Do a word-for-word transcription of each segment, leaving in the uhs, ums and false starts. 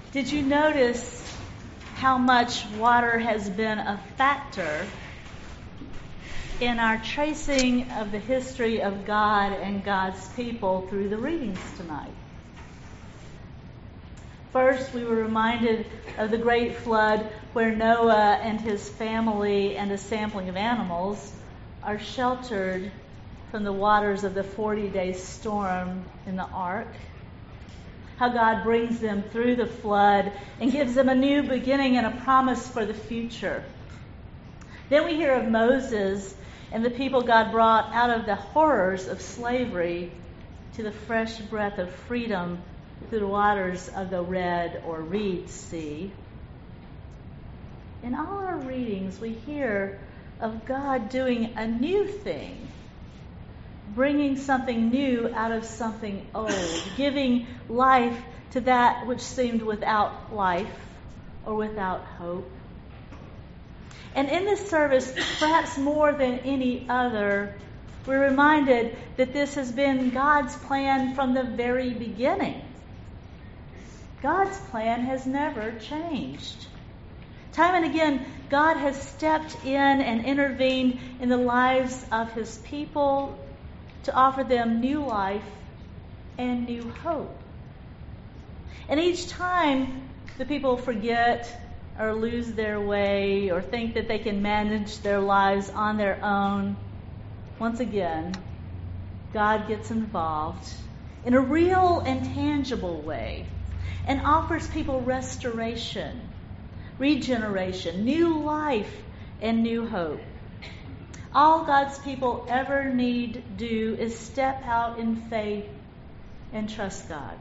Did you notice how much water has been a factor in our tracing of the history of God and God's people through the readings tonight? First, we were reminded of the great flood where Noah and his family and a sampling of animals are sheltered from the waters of the forty-day storm in the ark. How God brings them through the flood and gives them a new beginning and a promise for the future. Then we hear of Moses and the people God brought out of the horrors of slavery to the fresh breath of freedom through the waters of the Red or Reed Sea. In all our readings, we hear of God doing a new thing, bringing something new out of something old, giving life to that which seemed without life or without hope. And in this service, perhaps more than any other, we're reminded that this has been God's plan from the very beginning. God's plan has never changed. Time and again, God has stepped in and intervened in the lives of His people to offer them new life and new hope. And each time the people forget or lose their way or think that they can manage their lives on their own, once again, God gets involved in a real and tangible way and offers people restoration, regeneration, new life, and new hope. All God's people ever need do is step out in faith and trust God,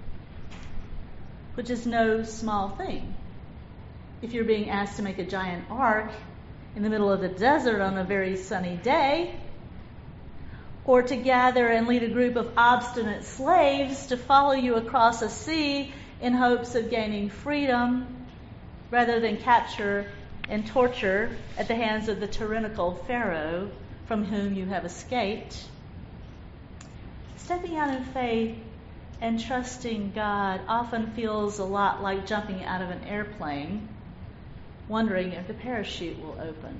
which is no small thing. If you're being asked to make a giant ark in the middle of the desert on a very sunny day, or to gather and lead a group of obstinate slaves to follow you across a sea in hopes of gaining freedom, rather than capture and torture at the hands of the tyrannical Pharaoh from whom you have escaped. Stepping out in faith and trusting God often feels a lot like jumping out of an airplane, wondering if the parachute will open.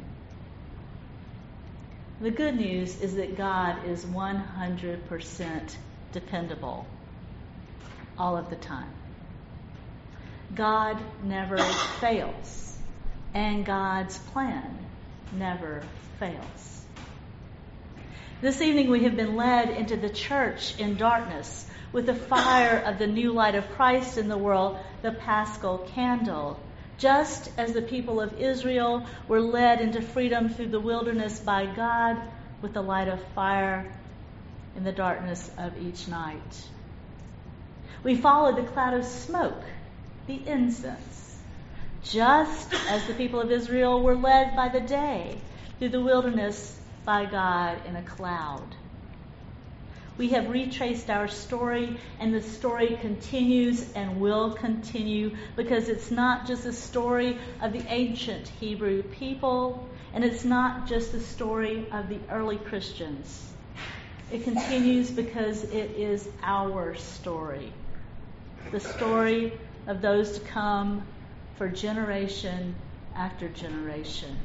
The good news is that God is one hundred percent dependable all of the time. God never fails, and God's plan never fails. This evening we have been led into the church in darkness with the fire of the new light of Christ in the world, the Paschal candle, just as the people of Israel were led into freedom through the wilderness by God with the light of fire in the darkness of each night. We followed the cloud of smoke, the incense, just as the people of Israel were led by the day through the wilderness by God in a cloud. We have retraced our story, and the story continues and will continue, because it's not just a story of the ancient Hebrew people, and it's not just the story of the early Christians. It continues because it is our story, the story of those to come for generation after generation.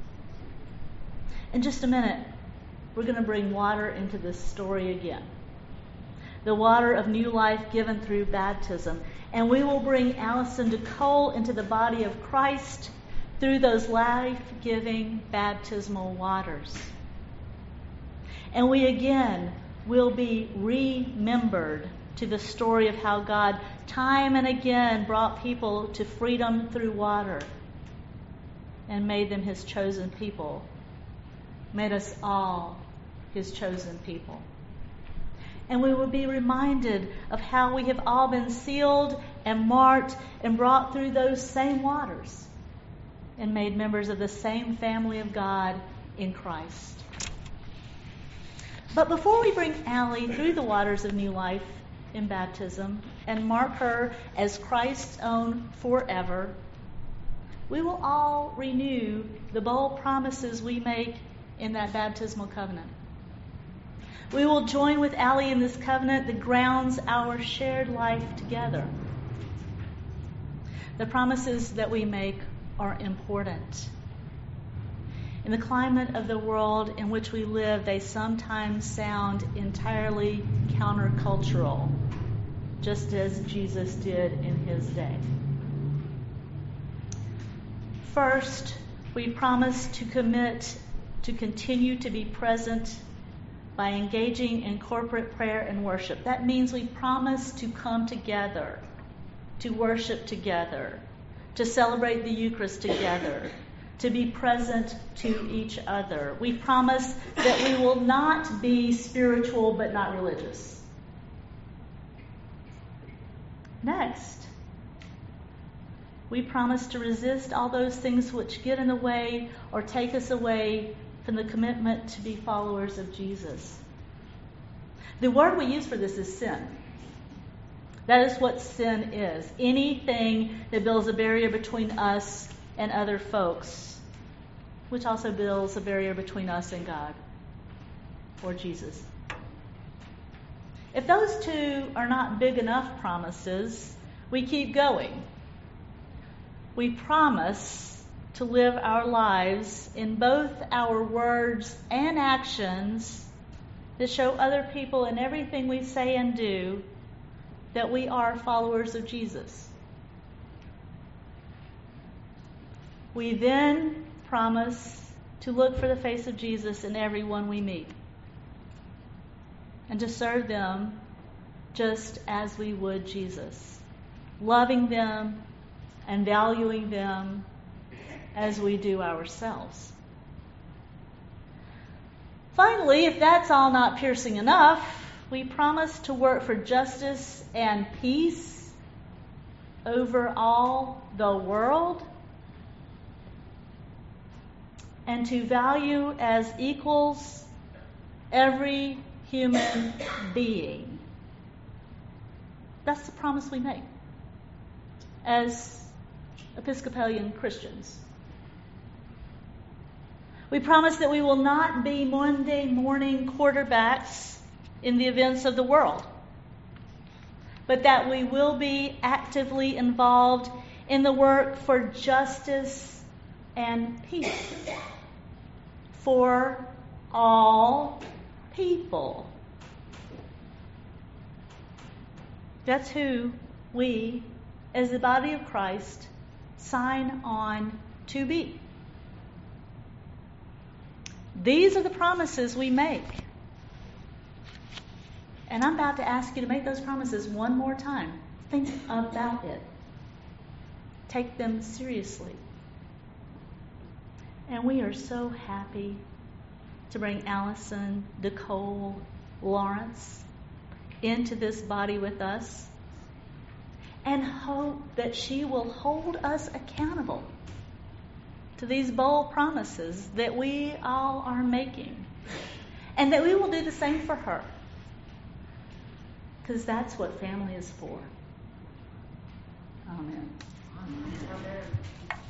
In just a minute, we're going to bring water into this story again. The water of new life given through baptism. And we will bring Allison DeCole into the body of Christ through those life-giving baptismal waters. And we again will be remembered to the story of how God time and again brought people to freedom through water and made them His chosen people, made us all His chosen people. And we will be reminded of how we have all been sealed and marked and brought through those same waters and made members of the same family of God in Christ. But before we bring Allie through the waters of new life in baptism and mark her as Christ's own forever, we will all renew the bold promises we make in that baptismal covenant. We will join with Allie in this covenant that grounds our shared life together. The promises that we make are important. In the climate of the world in which we live, they sometimes sound entirely countercultural, just as Jesus did in his day. First, we promise to commit to continue to be present by engaging in corporate prayer and worship. That means we promise to come together, to worship together, to celebrate the Eucharist together, to be present to each other. We promise that we will not be spiritual but not religious. Next, we promise to resist all those things which get in the way or take us away from the commitment to be followers of Jesus. The word we use for this is sin. That is what sin is. Anything that builds a barrier between us and other folks, which also builds a barrier between us and God or Jesus. If those two are not big enough promises, we keep going. We promise to live our lives in both our words and actions that show other people in everything we say and do that we are followers of Jesus. We then promise to look for the face of Jesus in everyone we meet and to serve them just as we would Jesus, loving them and valuing them as we do ourselves. Finally, if that's all not piercing enough, we promise to work for justice and peace over all the world and to value as equals every human being. That's the promise we make as Episcopalian Christians. We promise that we will not be Monday morning quarterbacks in the events of the world, but that we will be actively involved in the work for justice and peace for all people. That's who we, as the body of Christ, sign on to be. These are the promises we make. And I'm about to ask you to make those promises one more time. Think about it. Take them seriously. And we are so happy to bring Allison, Nicole, Lawrence into this body with us and hope that she will hold us accountable to these bold promises that we all are making, and that we will do the same for her, because that's what family is for. Amen. Amen.